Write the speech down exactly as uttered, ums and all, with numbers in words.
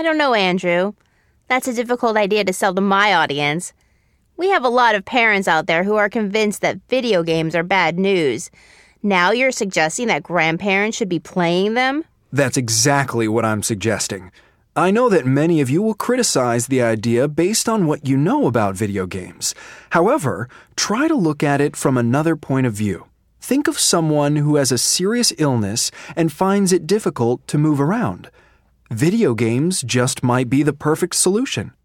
don't know, Andrew. That's a difficult idea to sell to my audience. We have a lot of parents out there who are convinced that video games are bad news. Now you're suggesting that grandparents should be playing them? That's exactly what I'm suggesting. I know that many of you will criticize the idea based on what you know about video games. However, try to look at it from another point of view. Think of someone who has a serious illness and finds it difficult to move around. Video games just might be the perfect solution.